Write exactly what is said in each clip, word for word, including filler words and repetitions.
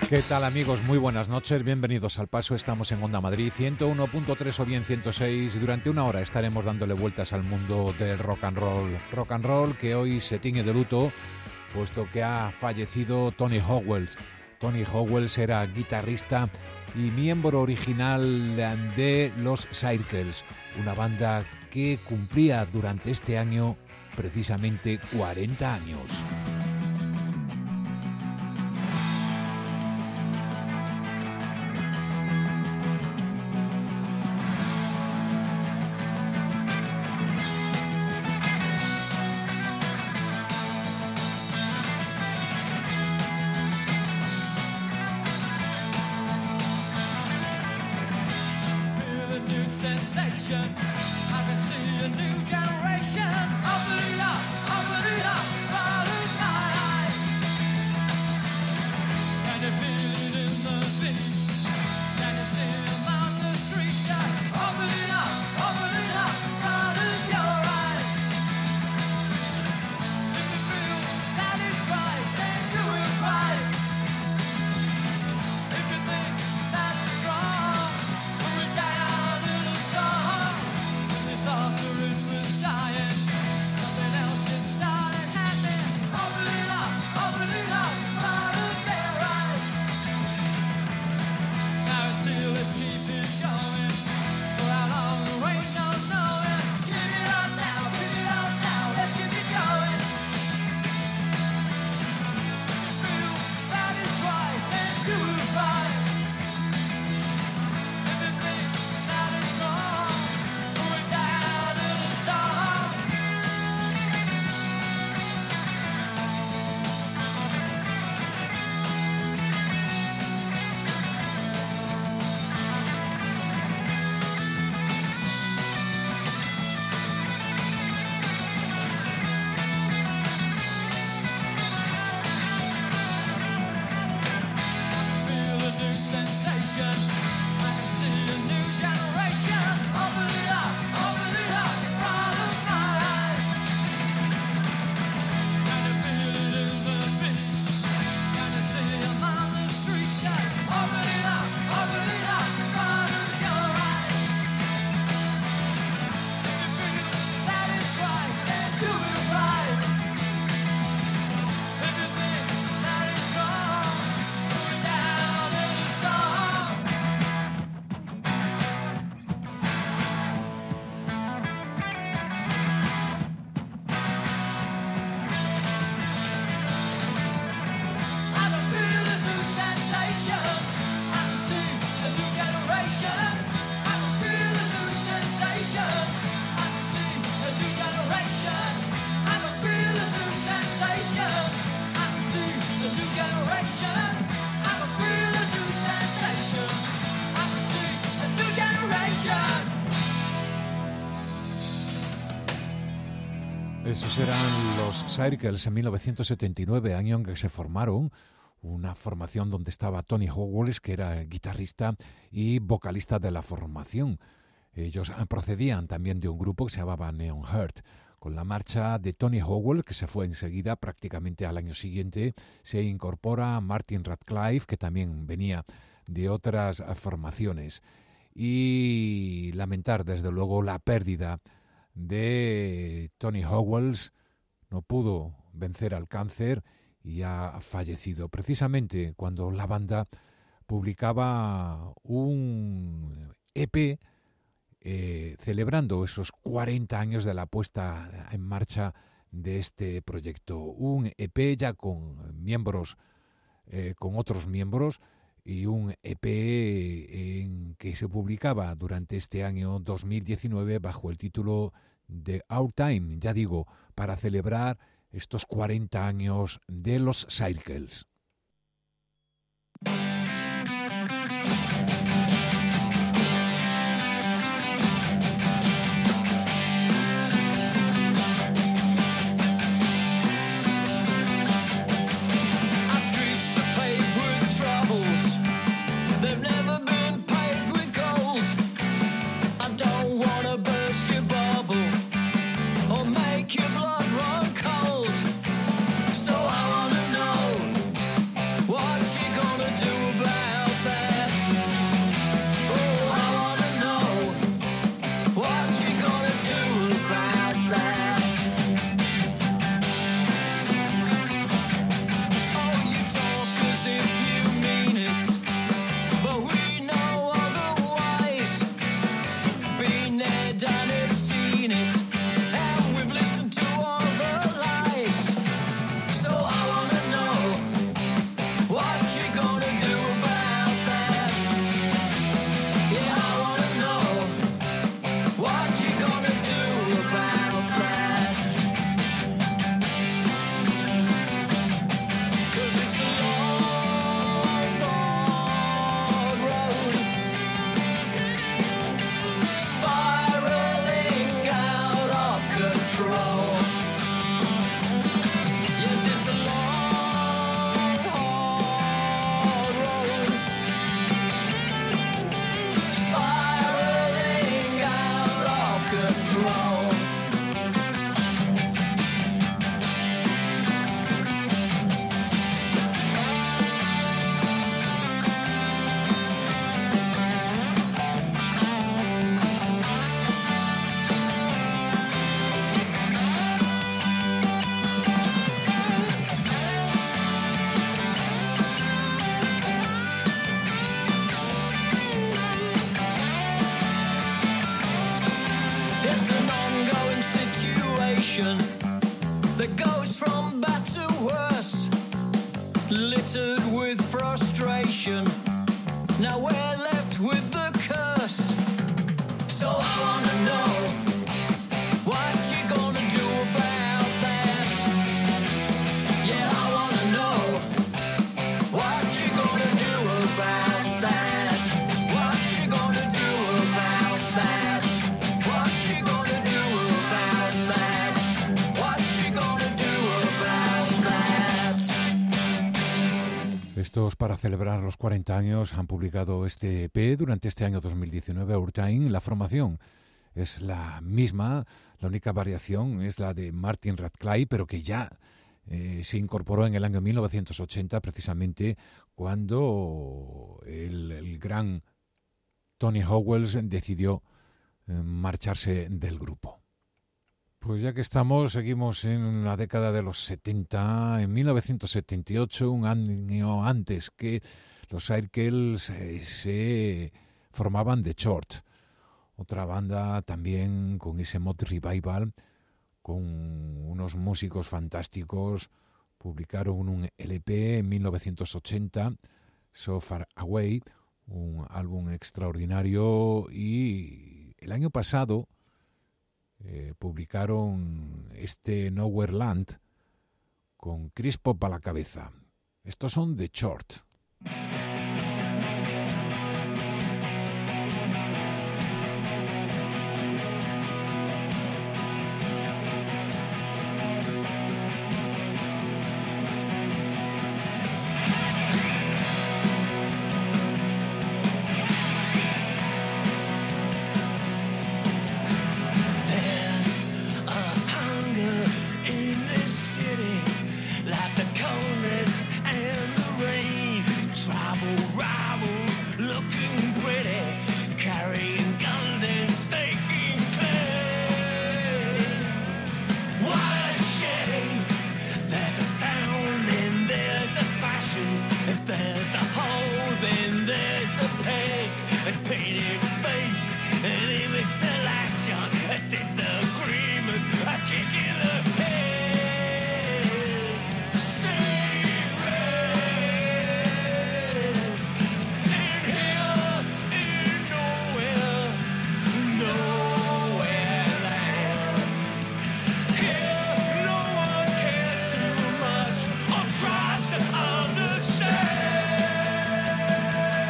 ¿Qué tal, amigos? Muy buenas noches, bienvenidos al Paso. Estamos en Onda Madrid ciento uno punto tres o bien ciento seis y durante una hora estaremos dándole vueltas al mundo del rock and roll. Rock and roll que hoy se tiñe de luto, puesto que ha fallecido Tony Howells. Tony Howells era guitarrista y miembro original de los Circles, una banda que cumplía durante este año precisamente cuarenta años. Sensation, I can see a new generation. Open it up, open it up, open it up. Can you feel it in the beat? Can you see them on the streets? Just open it up, open it up, open your eyes. If you feel that it's right, then do it right. If you think that it's wrong, put it down. After it was dying, nothing else can start it happening. Open it up, open it up, out of their eyes. Now it's still, let's keep it going. For how long there ain't no knowing. Keep it up now, keep it up now, let's keep it going. Feel that it's right, then do it right. If you think that it's wrong, Esos eran los Circles en mil novecientos setenta y nueve, año en que se formaron, una formación donde estaba Tony Howells, que era el guitarrista y vocalista de la formación. Ellos procedían también de un grupo que se llamaba Neon Heart. Con la marcha de Tony Howells, que se fue enseguida, prácticamente al año siguiente, se incorpora Martin Radcliffe, que también venía de otras formaciones. Y lamentar, desde luego, la pérdida de Tony Howells. No pudo vencer al cáncer y ha fallecido precisamente cuando la banda publicaba un E P eh, celebrando esos cuarenta años de la puesta en marcha de este proyecto. Un E P ya con miembros, eh, con otros miembros, y un E P en que se publicaba durante este año dos mil diecinueve bajo el título de Our Time, ya digo, para celebrar estos cuarenta años de los Circles. What you gonna do? nation that goes from bad to worse, littered with frustration. Now we're left with the curse. So I wanna know what you gonna do about that. Yeah, I wanna know what you gonna do about that. What you gonna do about that. What you gonna do about that. What you gonna do about that. Estos, para celebrar los cuarenta años, han publicado este E P durante este año dos mil diecinueve, Our-Time. La formación es la misma, la única variación es la de Martin Radcliffe, pero que ya eh, se incorporó en el año mil novecientos ochenta, precisamente cuando el, el gran Tony Howells decidió eh, marcharse del grupo. Pues ya que estamos, seguimos en la década de los setenta. En mil novecientos setenta y ocho, un año antes que los Airkels eh, se formaban The Short, otra banda también con ese mod revival, con unos músicos fantásticos. Publicaron un L P en mil novecientos ochenta, So Far Away, un álbum extraordinario, y el año pasado eh, publicaron este Nowhere Land con Chris Pop a la cabeza. Estos son The Short.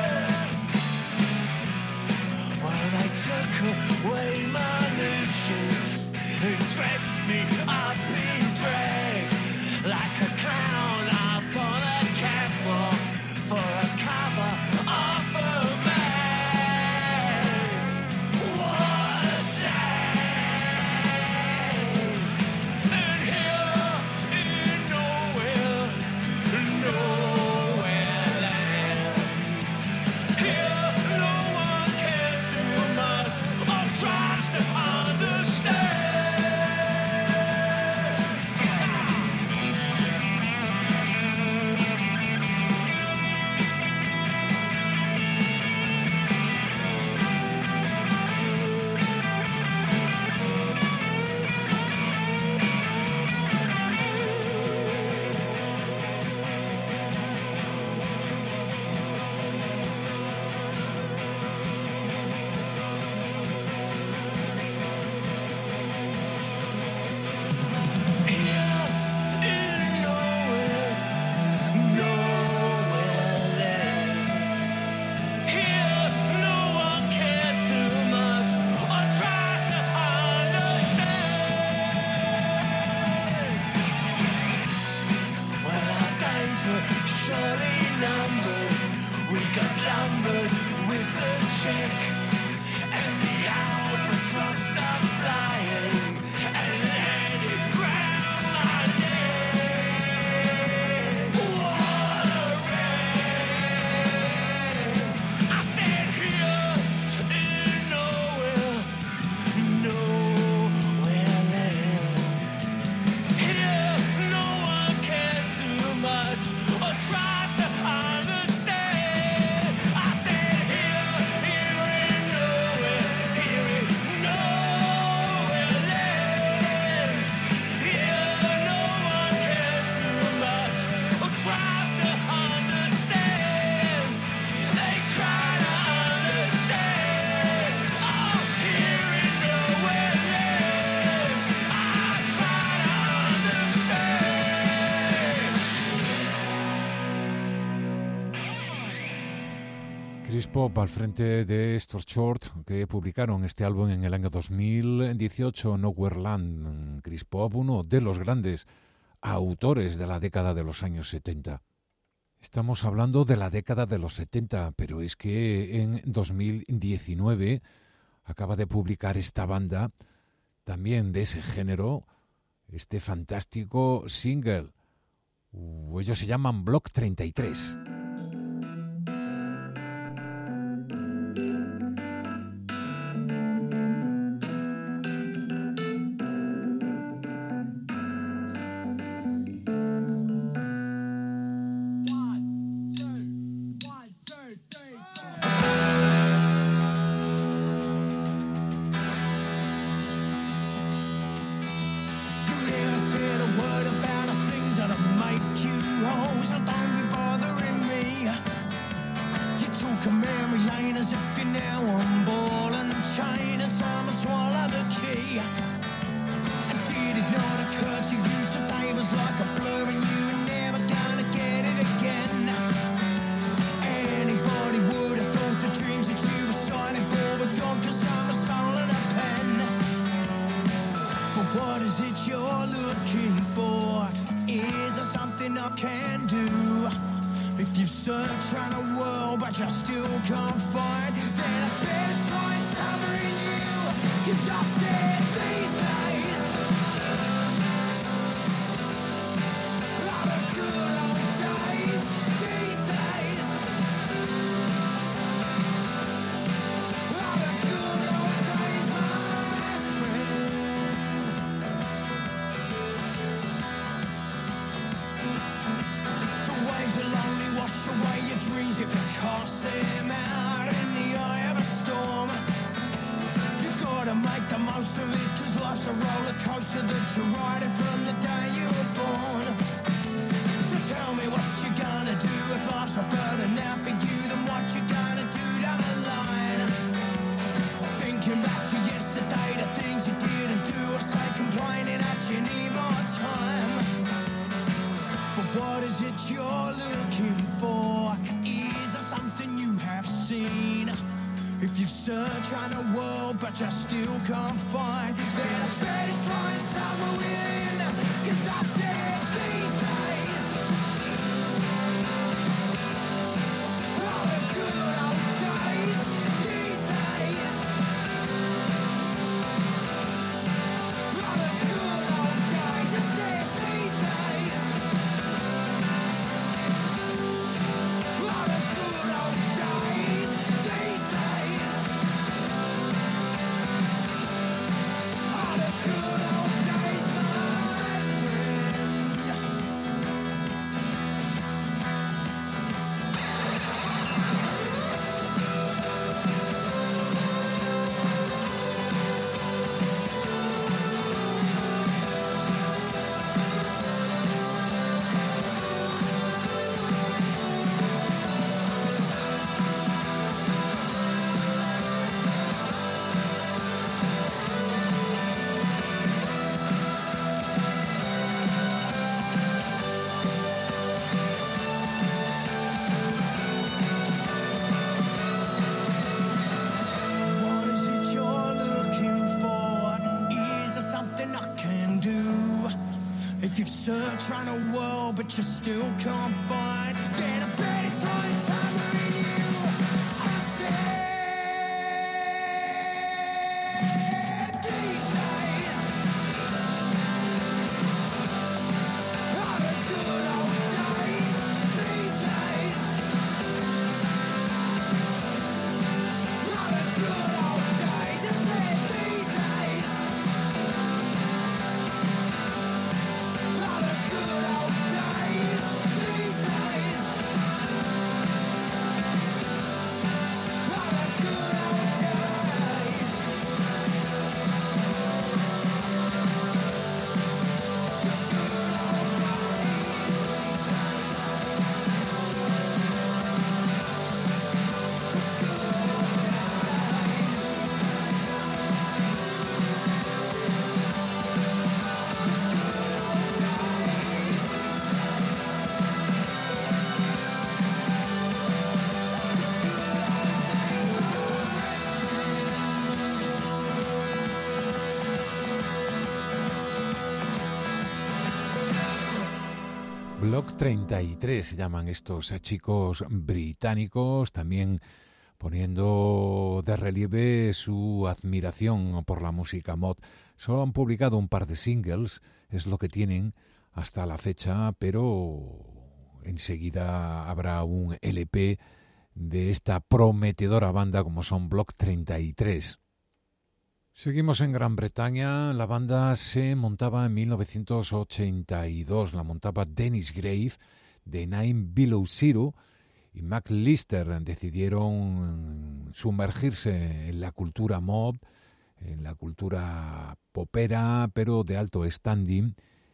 Away my nation. Pop al frente de estos Short que publicaron este álbum en el año dos mil dieciocho, Nowhere Land. Chris Pop, uno de los grandes autores de la década de los años setenta. Estamos hablando de la década de los setenta, pero es que en dos mil diecinueve acaba de publicar esta banda, también de ese género, este fantástico single. Uh, ellos se llaman Block treinta y tres. Trying to world, but you still can't find. Then I bet it's all summer in you. I said these days are the good old days. These days are the good old days. I said these days. Good old days, these days. Block treinta y tres se llaman estos chicos británicos, también poniendo de relieve su admiración por la música mod. Solo han publicado un par de singles, es lo que tienen hasta la fecha, pero enseguida habrá un L P de esta prometedora banda como son Block treinta y tres. Seguimos en Gran Bretaña. La banda se montaba en mil novecientos ochenta y dos, la montaba Dennis Grave de Nine Below Zero, y Mac Lister decidieron sumergirse en la cultura mob, en la cultura popera, pero de alto standing,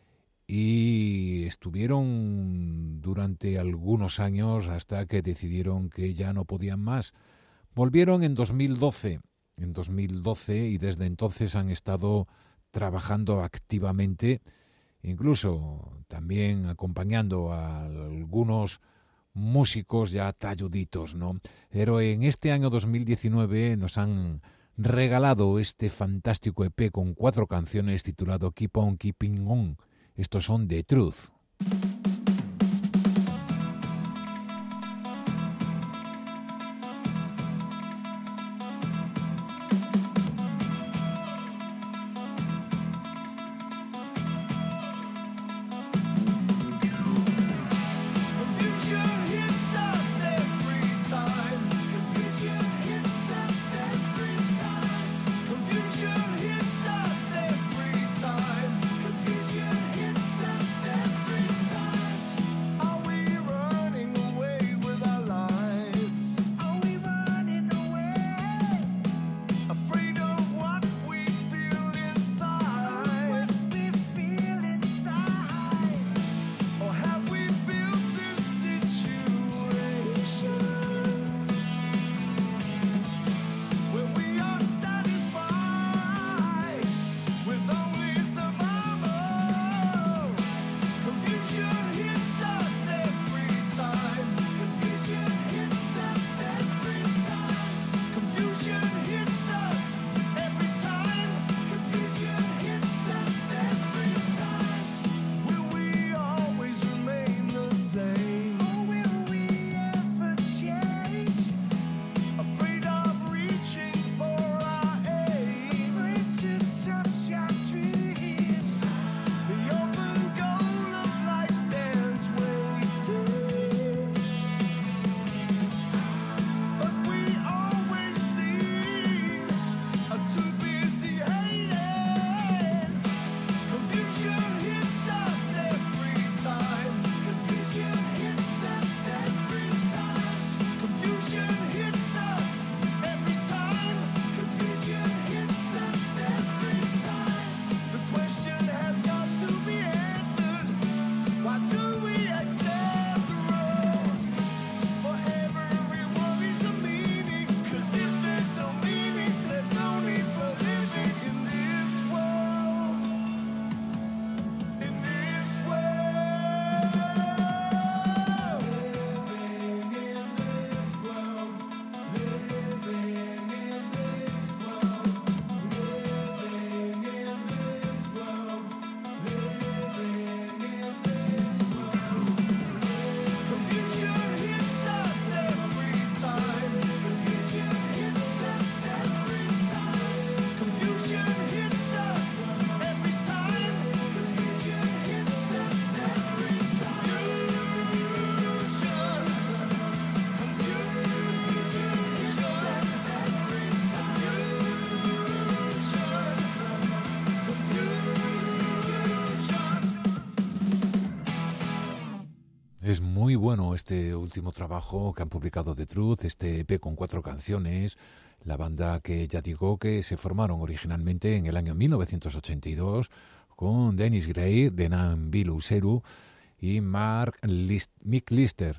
y estuvieron durante algunos años hasta que decidieron que ya no podían más. Volvieron en dos mil doce, en dos mil doce y desde entonces han estado trabajando activamente, incluso también acompañando a algunos músicos ya talluditos, ¿no? Pero en este año dos mil diecinueve nos han regalado este fantástico E P con cuatro canciones titulado Keep On Keeping On. Estos son The Truth. Es muy bueno este último trabajo que han publicado The Truth, este E P con cuatro canciones. La banda que ya digo que se formaron originalmente en el año mil novecientos ochenta y dos con Dennis Gray de Nine Below Zero y Mark List, Mick Lister.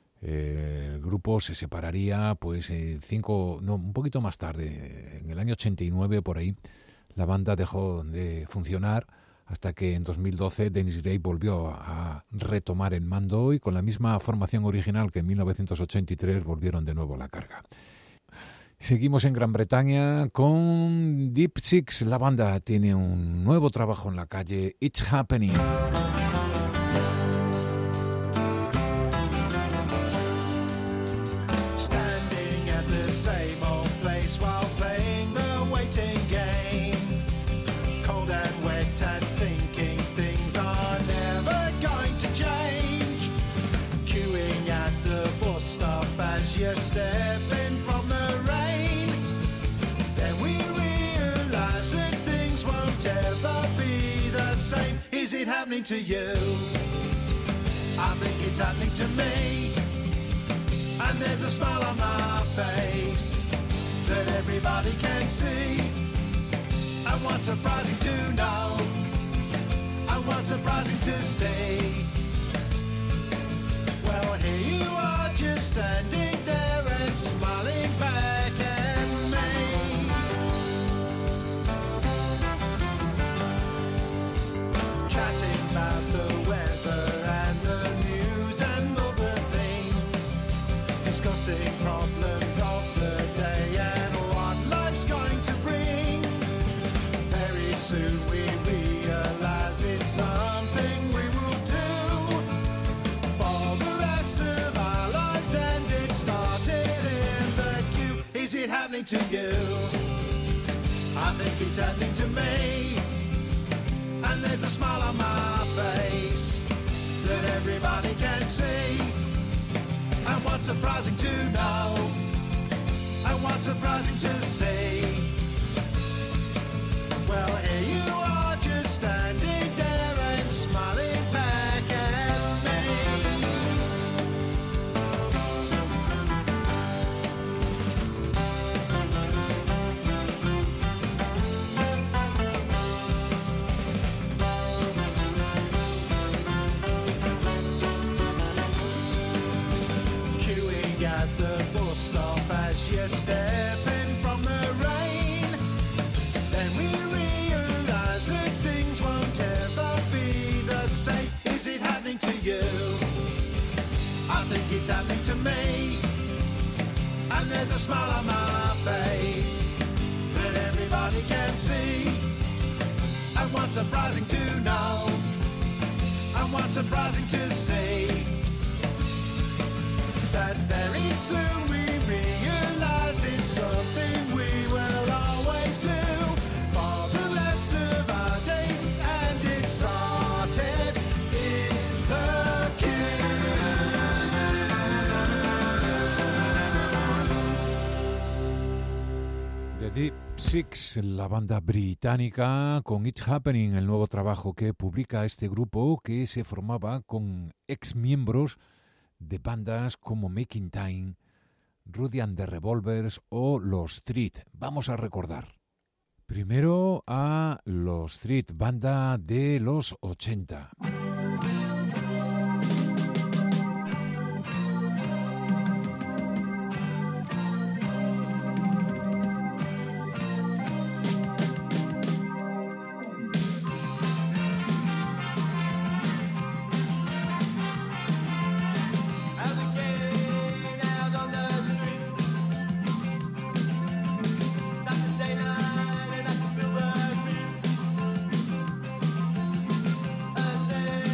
Eh, el grupo se separaría pues eh, cinco, no, un poquito más tarde, en el año ochenta y nueve por ahí. La banda dejó de funcionar hasta que en dos mil doce Dennis Gray volvió a retomar el mando y con la misma formación original que en mil novecientos ochenta y tres volvieron de nuevo a la carga. Seguimos en Gran Bretaña con Deep Six. La banda tiene un nuevo trabajo en la calle, It's Happening. stepping from the rain. Then we realize that things won't ever be the same. Is it happening to you? I think it's happening to me. And there's a smile on my face that everybody can see. And what's surprising to know, and what's surprising to see. Well, here you are just standing there and smiling back at me. Chatting about the weather and the news and other things. Discussing problems of the day and what life's going to bring. Very soon we realize it's something we will do for the rest of our lives, and it started in the queue. Is it happening to you? I think it's happening to me. And there's a smile on my face that everybody can see. And what's surprising to know, and what's surprising to see. Well, here you are just standing there and smiling back at me. Queuing at the bus stop as you're stepping from the rain. Then we realize that things won't ever be the same. Is it happening to you? I think it's happening to me. And there's a smile on my face that everybody can see. And what's surprising to know, and what's surprising to see, that very soon we realize it's something we will always do for the rest of our days, and it started in the queue. The Deep Six, la banda británica, con It's Happening, el nuevo trabajo que publica este grupo que se formaba con ex miembros de bandas como Making Time, Rudy and the Revolvers o Los Street. Vamos a recordar. Primero a Los Street, banda de los ochenta. Say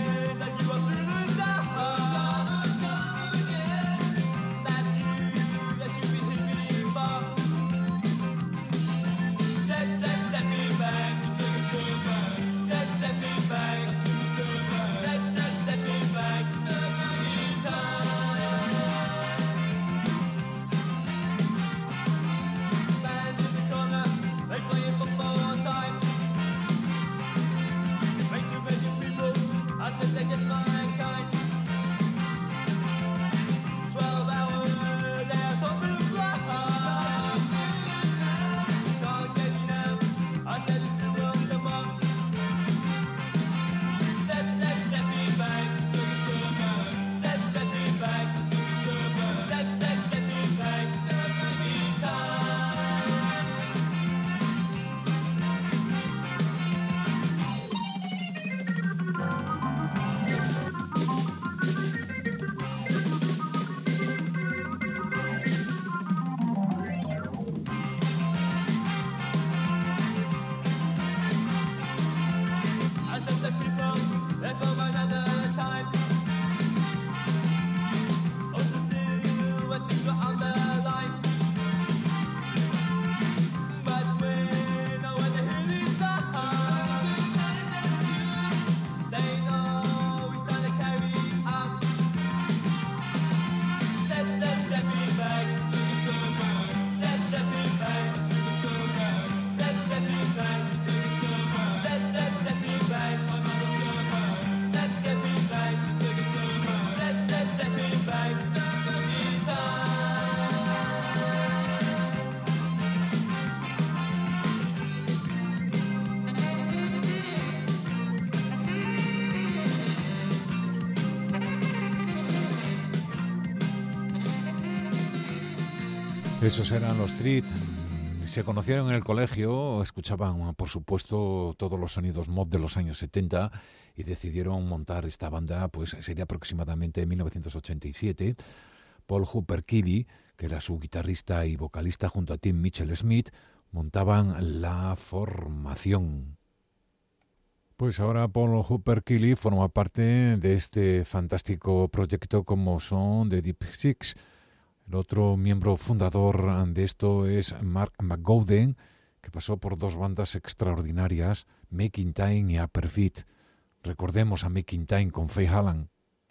Esos eran los Street. Se conocieron en el colegio, escuchaban, por supuesto, todos los sonidos mod de los años setenta y decidieron montar esta banda, pues sería aproximadamente en mil novecientos ochenta y siete. Paul Hooper Kelly, que era su guitarrista y vocalista, junto a Tim Mitchell Smith, montaban la formación. Pues ahora Paul Hooper Kelly forma parte de este fantástico proyecto como son The Deep Six. El otro miembro fundador de esto es Mark McGowan, que pasó por dos bandas extraordinarias, Making Time y Upper Feet. Recordemos a Making Time con Faye Hallan.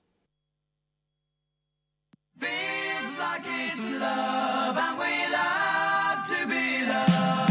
Feels like it's love and we love to be loved.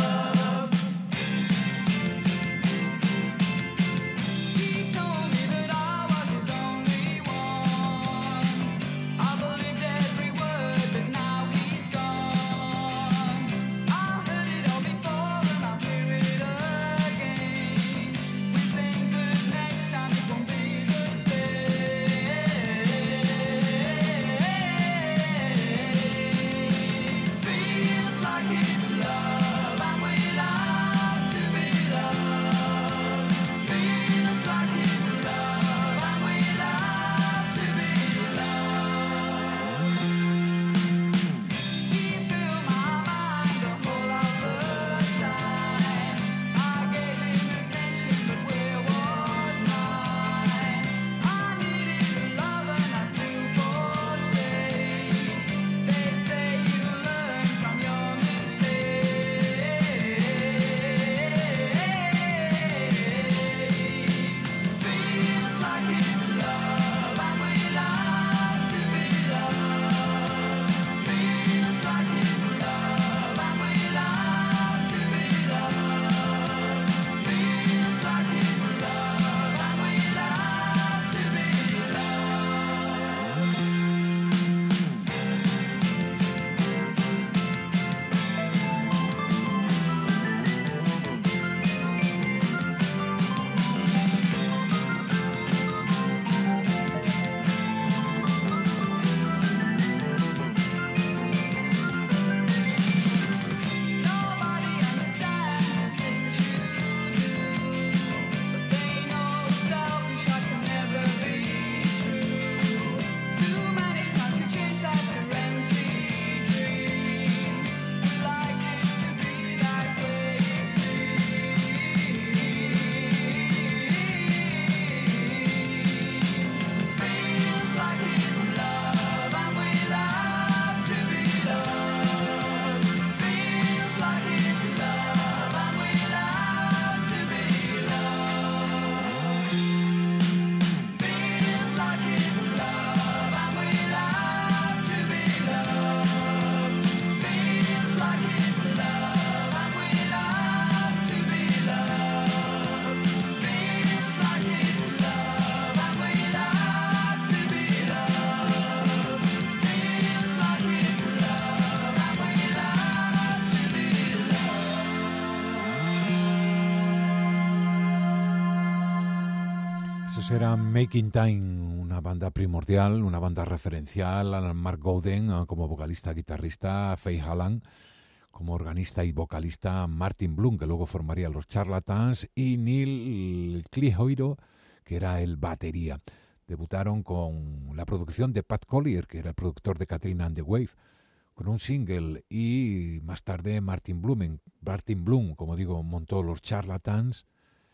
Era Making Time, una banda primordial, una banda referencial, a Mark Gowan como vocalista, guitarrista, Faye Hallan como organista y vocalista, Martin Bloom, que luego formaría los Charlatans, y Neil Clihoiro, que era el batería. Debutaron con la producción de Pat Collier, que era el productor de Katrina and the Wave, con un single, y más tarde Martin Bloom, Martin Bloom, como digo, montó los Charlatans.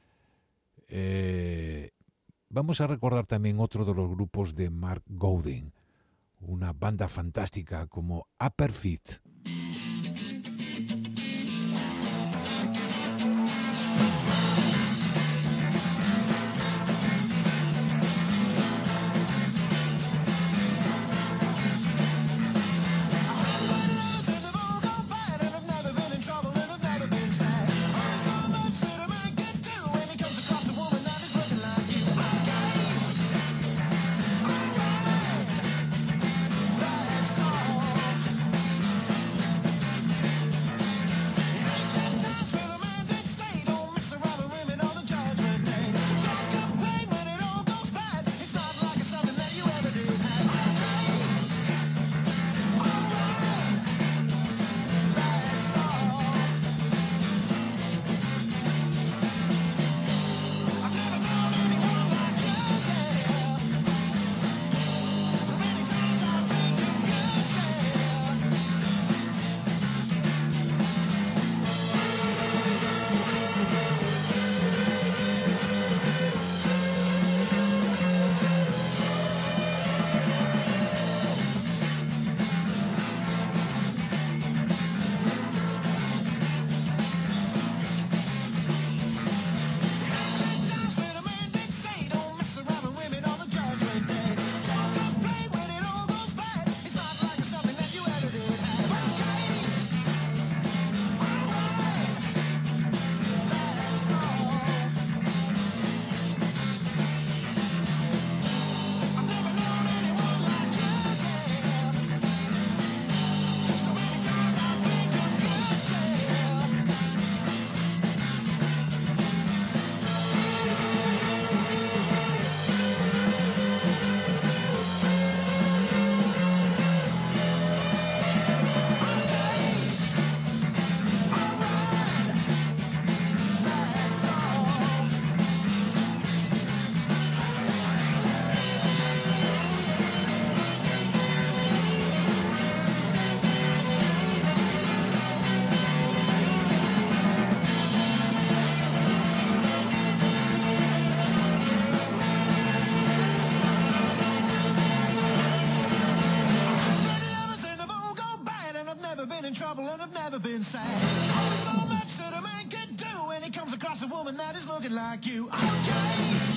Eh... Vamos a recordar también otro de los grupos de Mark Gowan, una banda fantástica como Upper Feet. women have never been sad. There's so much that a man can do when he comes across a woman that is looking like you. Okay.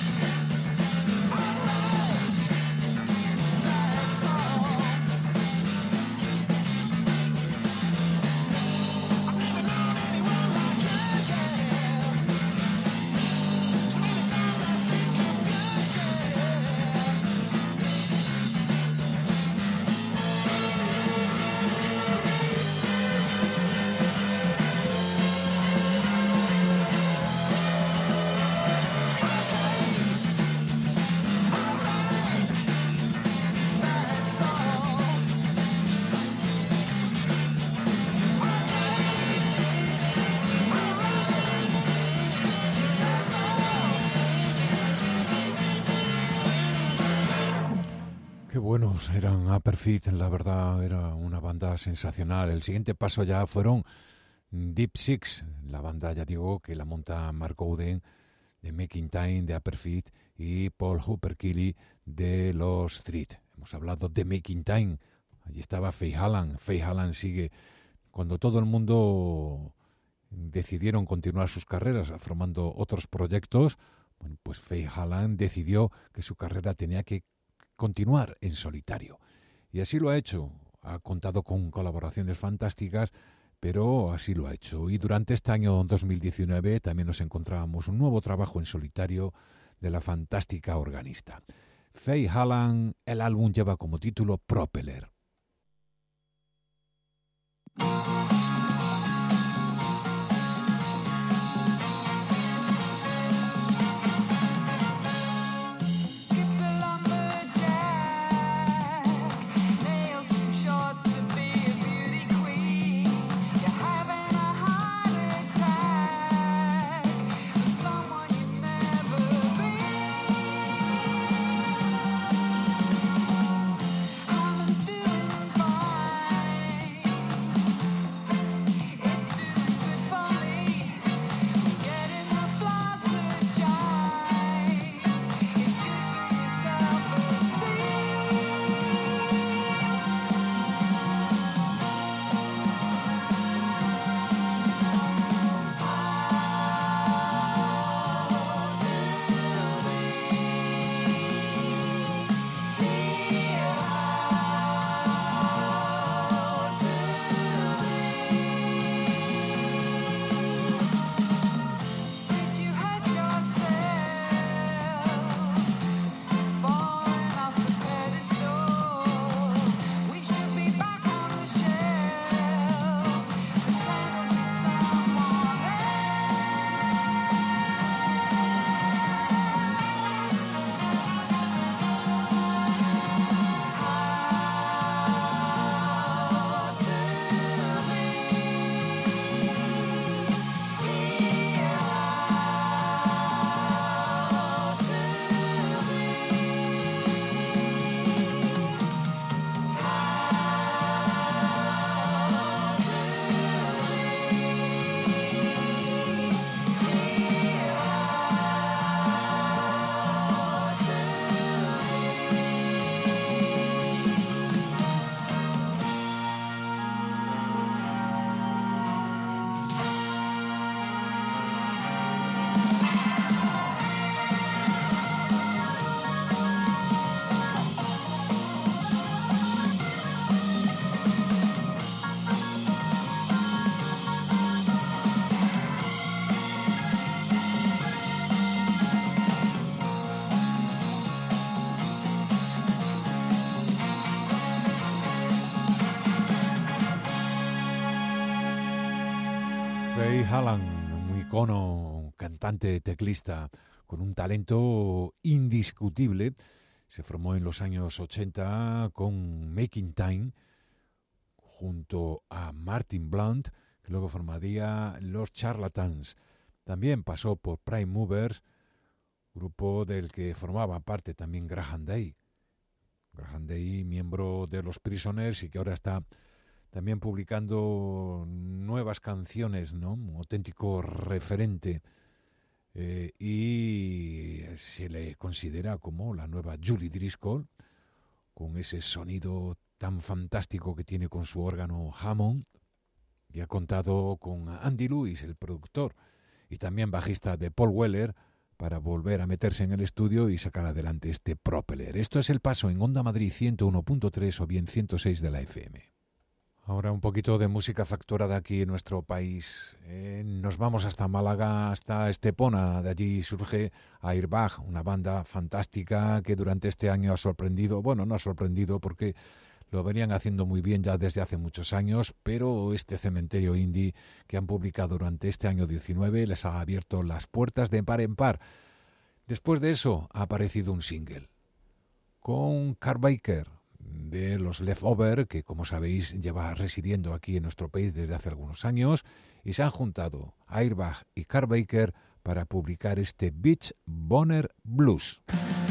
Qué buenos eran Upper Feet, la verdad era una banda sensacional. El siguiente paso ya fueron Deep Six, la banda, ya digo, que la monta Mark Oden, de Making Time, de Upper Feet, y Paul Hooper Kelly, de los Street. Hemos hablado de Making Time, allí estaba Faye Hallan. Faye Hallan sigue, cuando todo el mundo decidieron continuar sus carreras formando otros proyectos, bueno, pues Faye Hallan decidió que su carrera tenía que continuar en solitario. Y así lo ha hecho. Ha contado con colaboraciones fantásticas, pero así lo ha hecho. Y durante este año dos mil diecinueve también nos encontrábamos un nuevo trabajo en solitario de la fantástica organista. Faye Hallan, el álbum lleva como título Propeller. Faye Hallan, un icono, un cantante, teclista con un talento indiscutible, se formó en los años ochenta con Making Time junto a Martin Blunt, que luego formaría Los Charlatans. También pasó por Prime Movers, grupo del que formaba parte también Graham Day. Graham Day, miembro de los Prisoners y que ahora está también publicando nuevas canciones, ¿no? Un auténtico referente. Eh, y se le considera como la nueva Julie Driscoll, con ese sonido tan fantástico que tiene con su órgano Hammond, y ha contado con Andy Lewis, el productor, y también bajista de Paul Weller, para volver a meterse en el estudio y sacar adelante este Propeller. Esto es El Paso en Onda Madrid ciento uno punto tres o bien ciento seis de la F M. Ahora un poquito de música facturada aquí en nuestro país. Eh, nos vamos hasta Málaga, hasta Estepona. De allí surge Airbag, una banda fantástica que durante este año ha sorprendido. Bueno, no ha sorprendido porque lo venían haciendo muy bien ya desde hace muchos años, pero este cementerio indie que han publicado durante este año diecinueve les ha abierto las puertas de par en par. Después de eso ha aparecido un single con Carl Baker de los Leftover, que como sabéis lleva residiendo aquí en nuestro país desde hace algunos años, y se han juntado Airbag y Carl Baker para publicar este Beach Boner Blues.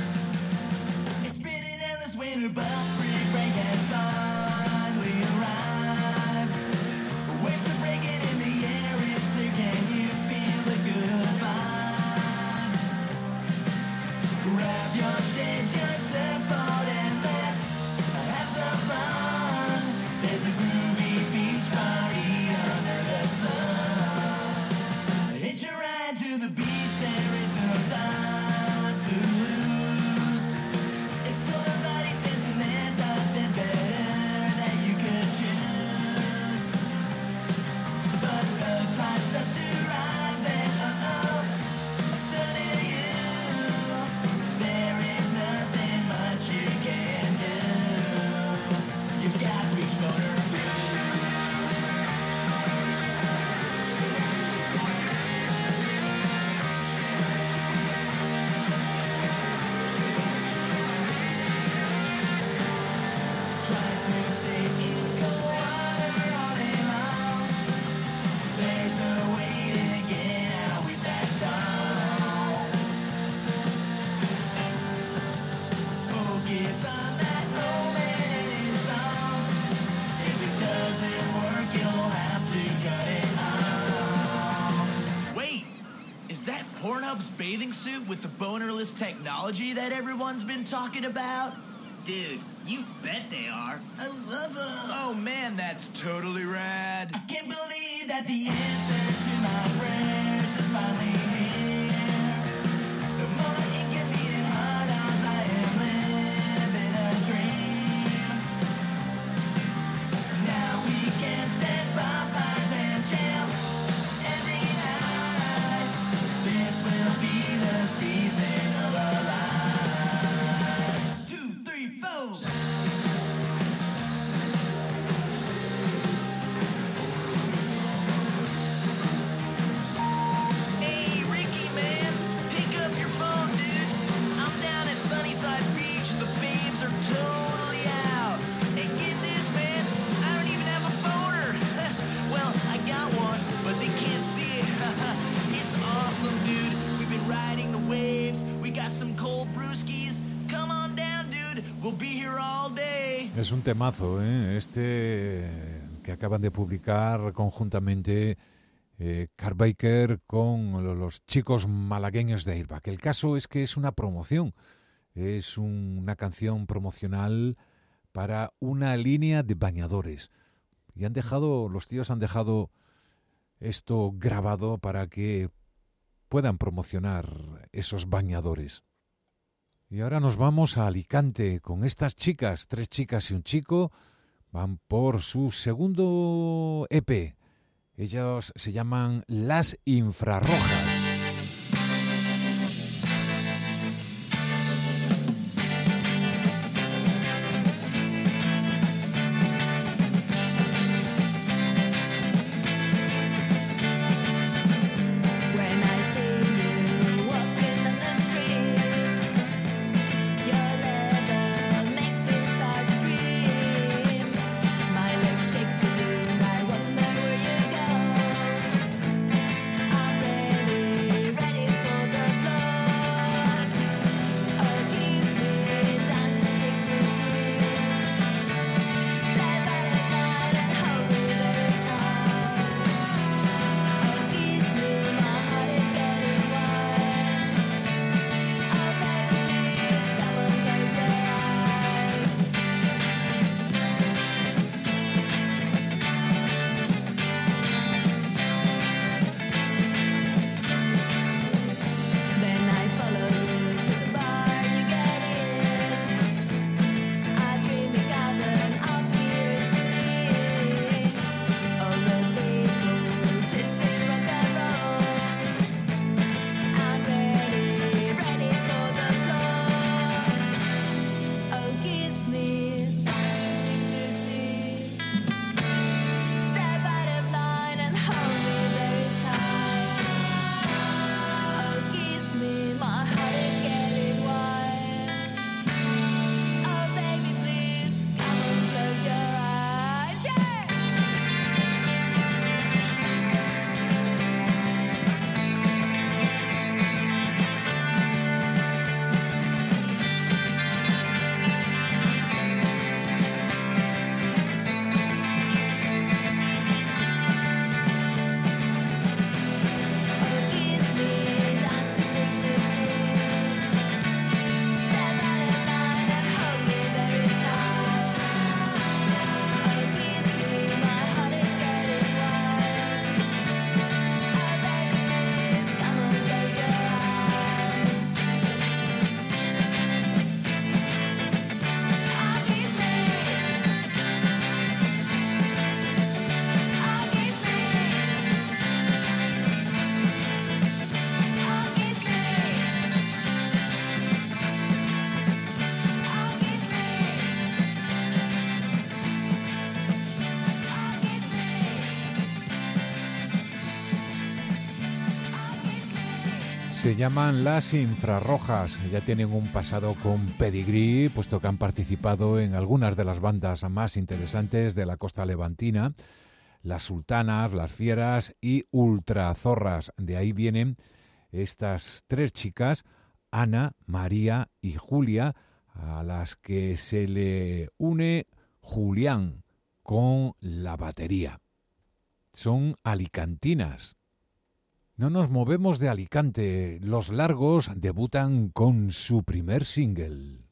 Pornhub's bathing suit with the bonerless technology that everyone's been talking about? Dude, you bet they are. I love them. Oh man, that's totally rad. I can't believe that the answer to my prayers is finally here. No more inconvenient hard-ons, I am living a dream. Now we can set bonfires and chill every night. This will be the season of our lives. Two, three, four. Hey, Ricky, man, pick up your phone, dude. I'm down at Sunnyside Beach. The babes are totally out. Hey, get this, man. I don't even have a boner. Well, I got one, but they can't see it. It's awesome, dude. We've been riding the waves. We got some cold brewskis. Come on down, dude. We'll be here all day. Es un temazo, ¿eh? Este que acaban de publicar conjuntamente eh, Carl Baker con los chicos malagueños de Airbag. El caso es que es una promoción. Es un, una canción promocional para una línea de bañadores. Y han dejado, los tíos han dejado esto grabado para que puedan promocionar esos bañadores. Y ahora nos vamos a Alicante con estas chicas, tres chicas y un chico, van por su segundo E P. Ellos se llaman Las Infrarrojas. Shake to you and I wonder where you go. I'm ready Se llaman Las Infrarrojas, ya tienen un pasado con pedigrí, puesto que han participado en algunas de las bandas más interesantes de la costa levantina, Las Sultanas, Las Fieras y Ultrazorras. De ahí vienen estas tres chicas, Ana, María y Julia, a las que se le une Julián con la batería. Son alicantinas. No nos movemos de Alicante. Los Largos debutan con su primer single.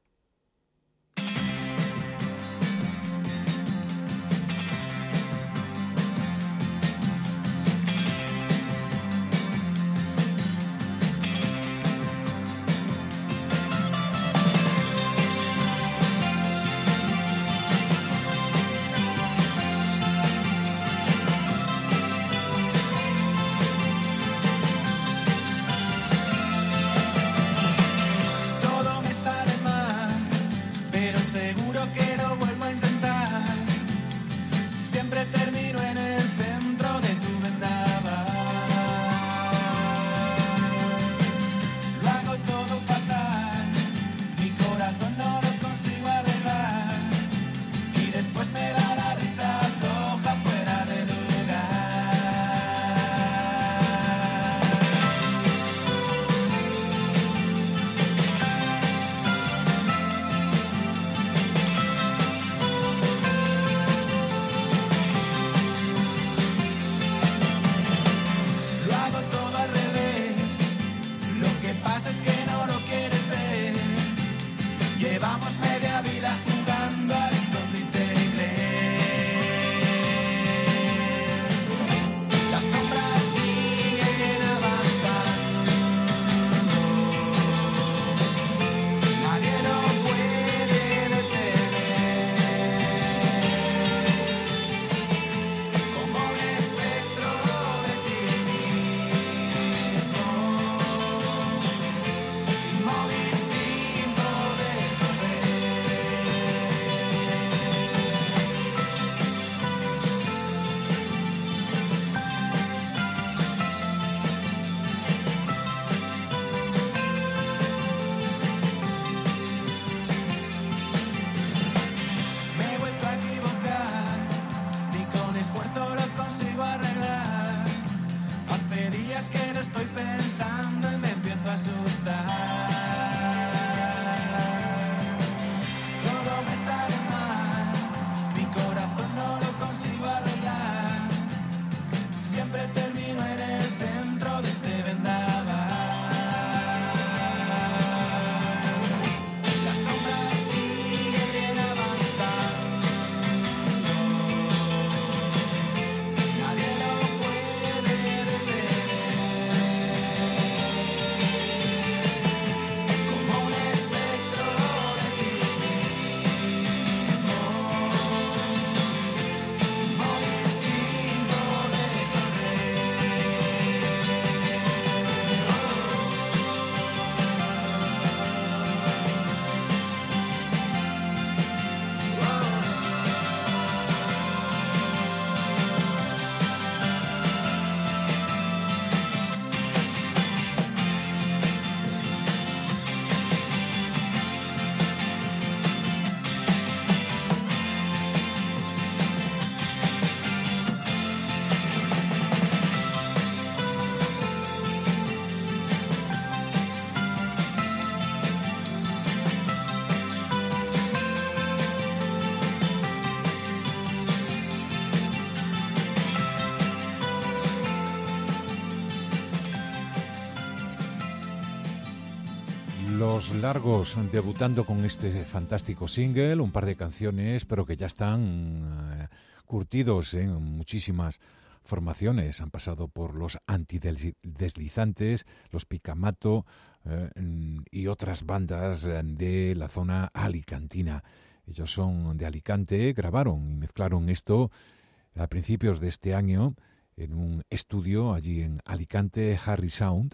Los Largos debutando con este fantástico single, un par de canciones, pero que ya están uh, curtidos en muchísimas formaciones. Han pasado por los Antideslizantes, los Picamato eh, y otras bandas de la zona alicantina. Ellos son de Alicante, grabaron y mezclaron esto a principios de este año en un estudio allí en Alicante, Harry Sound,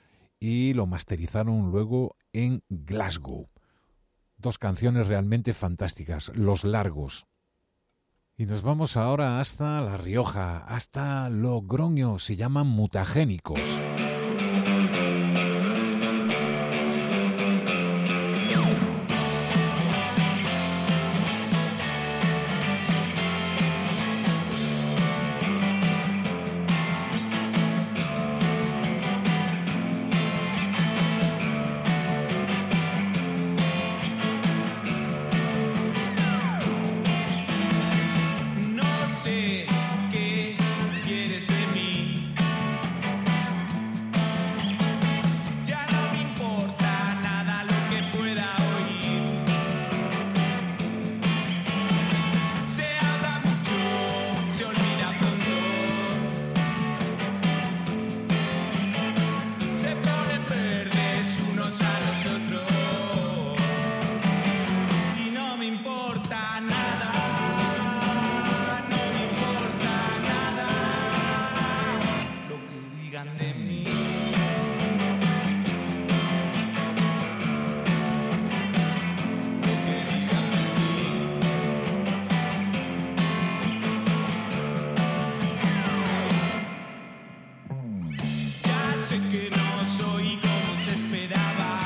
y lo masterizaron luego en Glasgow. Dos canciones realmente fantásticas, Los Largos. Y nos vamos ahora hasta La Rioja, hasta Logroño, se llaman Mutagénicos. sé que no soy como se esperaba.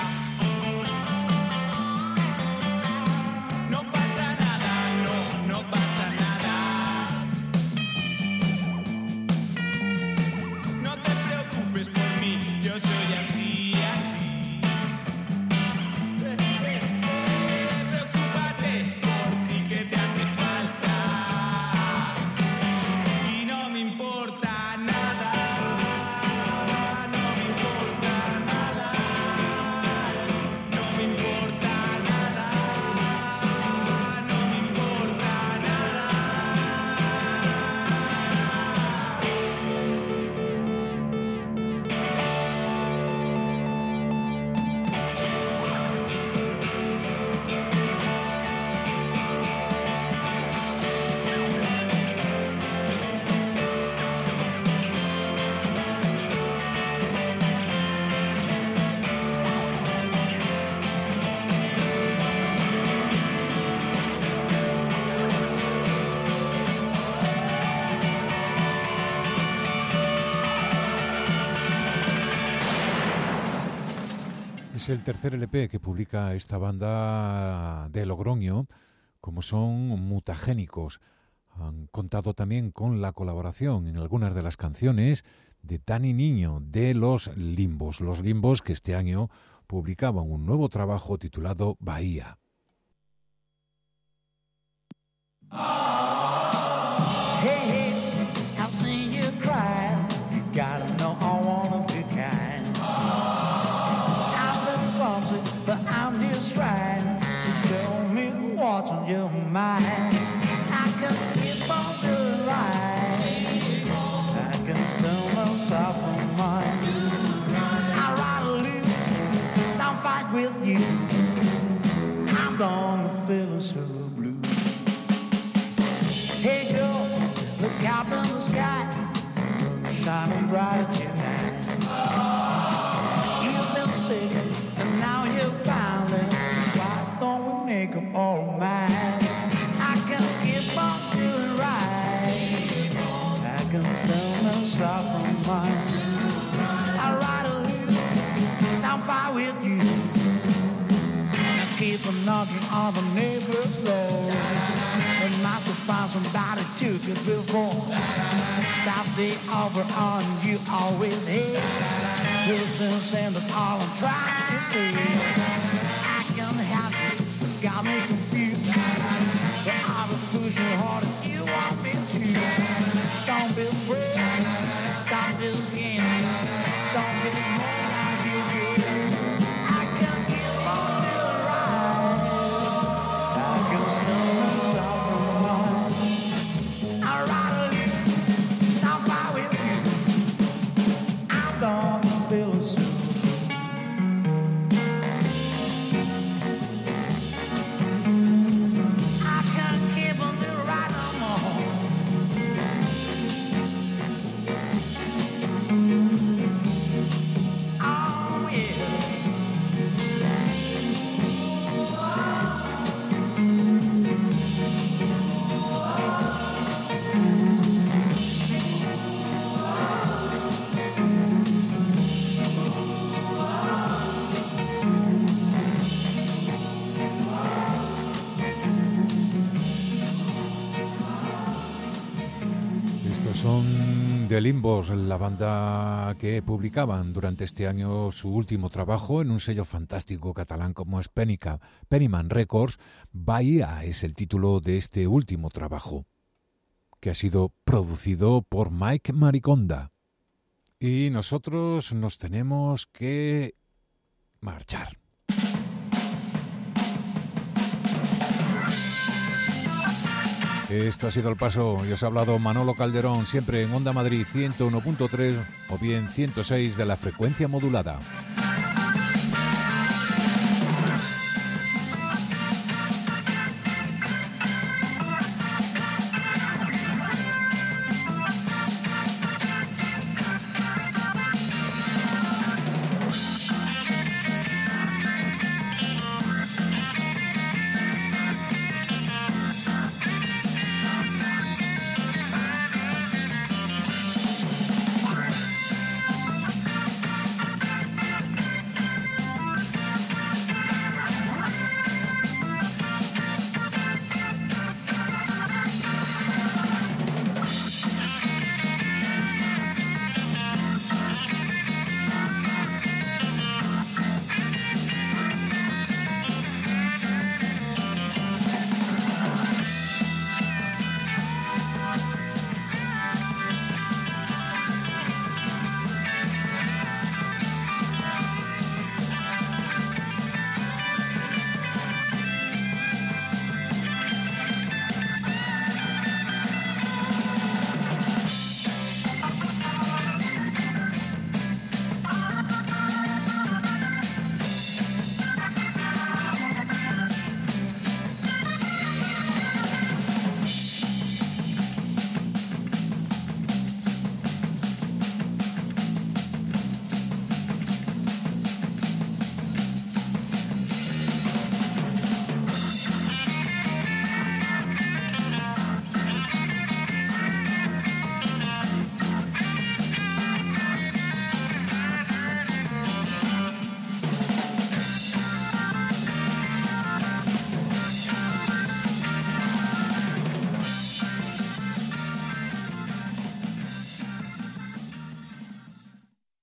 No pasa nada, no, no pasa nada. No te preocupes por mí, yo soy así, así. Preocúpate por ti que te hace falta. Y no me importa nada, no me importa nada, no me importa nada, no me importa nada. Es el tercer L P que publica esta banda de Logroño, como son Mutagénicos. Han contado también con la colaboración en algunas de las canciones de Dani Niño, de Los Limbos. Los Limbos que este año publicaban un nuevo trabajo titulado Bahía. Hey, hey, I've seen you cry. You gotta know I wanna be kind. I've been clumsy, but I'm just trying to show me what's on your mind. I can keep on doing right. I can still myself on mine. I'd rather lose than fight with you. I'm gonna feel so blue. Hey girl, look up in the sky, shining bright tonight. You've been sick and now you're finding. Why don't we make them all mine? I can keep on doing right. I can still myself on mine. I'd rather lose than fight with you. I keep on knocking on the neighbor's door. It must have found somebody took it before. Stop the offer on you always hate. Wilson saying that's all I'm trying to say. I can help you, it's got me confused. But I will push you hard if you want me to. Don't be afraid, stop this game. Don't get more like you get. I can keep on doing right. I can still myself. The Limbos, la banda que publicaban durante este año su último trabajo en un sello fantástico catalán como es Penica, Pennyman Records. Bahía es el título de este último trabajo, que ha sido producido por Mike Mariconda. Y nosotros nos tenemos que marchar. Esto ha sido El Paso y os ha hablado Manolo Calderón, siempre en Onda Madrid ciento uno punto tres o bien ciento seis de la frecuencia modulada.